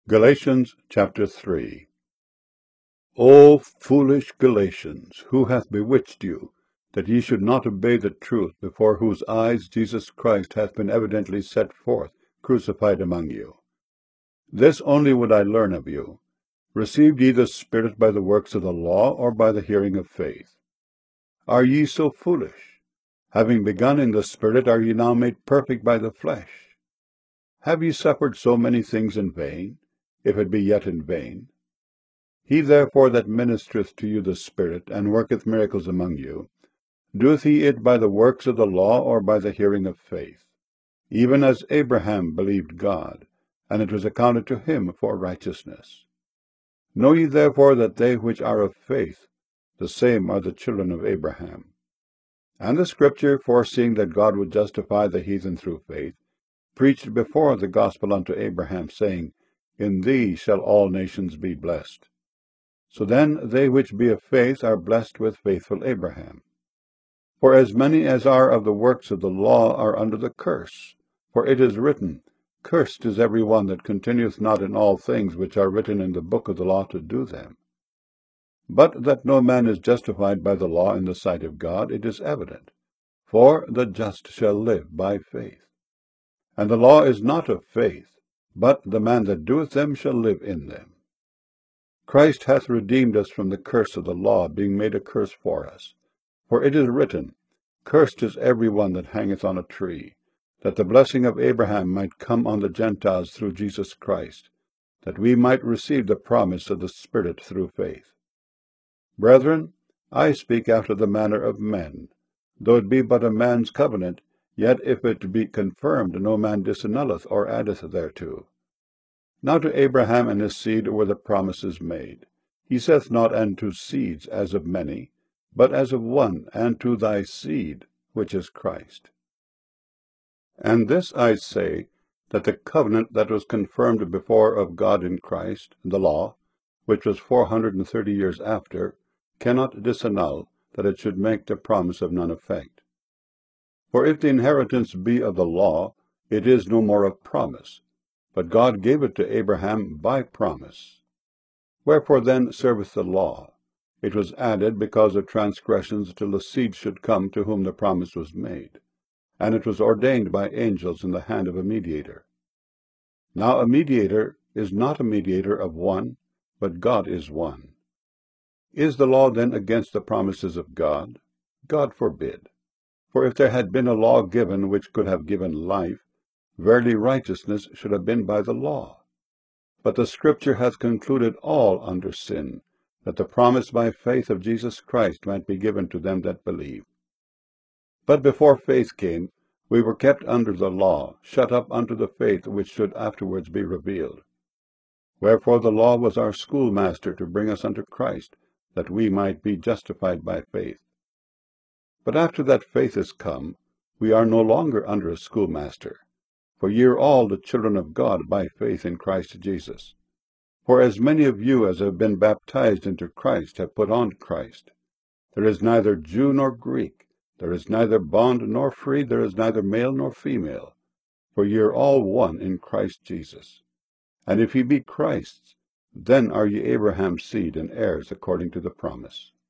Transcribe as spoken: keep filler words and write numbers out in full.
Galatians chapter three. O foolish Galatians, who hath bewitched you, that ye should not obey the truth, before whose eyes Jesus Christ hath been evidently set forth, crucified among you? This only would I learn of you. Received ye the Spirit by the works of the law, or by the hearing of faith? Are ye so foolish? Having begun in the Spirit, are ye now made perfect by the flesh? Have ye suffered so many things in vain, if it be yet in vain? He therefore that ministereth to you the Spirit, and worketh miracles among you, doeth he it by the works of the law, or by the hearing of faith? Even as Abraham believed God, and it was accounted to him for righteousness. Know ye therefore that they which are of faith, the same are the children of Abraham. And the Scripture, foreseeing that God would justify the heathen through faith, preached before the gospel unto Abraham, saying, In thee shall all nations be blessed. So then they which be of faith are blessed with faithful Abraham. For as many as are of the works of the law are under the curse. For it is written, Cursed is every one that continueth not in all things which are written in the book of the law to do them. But that no man is justified by the law in the sight of God, it is evident. For the just shall live by faith. And the law is not of faith, but the man that doeth them shall live in them. Christ hath redeemed us from the curse of the law, being made a curse for us. For it is written, Cursed is every one that hangeth on a tree, that the blessing of Abraham might come on the Gentiles through Jesus Christ, that we might receive the promise of the Spirit through faith. Brethren, I speak after the manner of men. Though it be but a man's covenant, yet if it be confirmed, no man disannulleth or addeth thereto. Now to Abraham and his seed were the promises made. He saith not unto seeds as of many, but as of one, and to thy seed, which is Christ. And this I say, that the covenant that was confirmed before of God in Christ, the law, which was four hundred and thirty years after, cannot disannul, that it should make the promise of none effect. For if the inheritance be of the law, it is no more of promise, but God gave it to Abraham by promise. Wherefore then serveth the law? It was added because of transgressions, till the seed should come to whom the promise was made. And it was ordained by angels in the hand of a mediator. Now a mediator is not a mediator of one, but God is one. Is the law then against the promises of God? God forbid. For if there had been a law given which could have given life, verily righteousness should have been by the law. But the Scripture hath concluded all under sin, that the promise by faith of Jesus Christ might be given to them that believe. But before faith came, we were kept under the law, shut up unto the faith which should afterwards be revealed. Wherefore the law was our schoolmaster to bring us unto Christ, that we might be justified by faith. But after that faith is come, we are no longer under a schoolmaster. For ye are all the children of God by faith in Christ Jesus. For as many of you as have been baptized into Christ have put on Christ. There is neither Jew nor Greek, there is neither bond nor free, there is neither male nor female. For ye are all one in Christ Jesus. And if ye be Christ's, then are ye Abraham's seed and heirs according to the promise.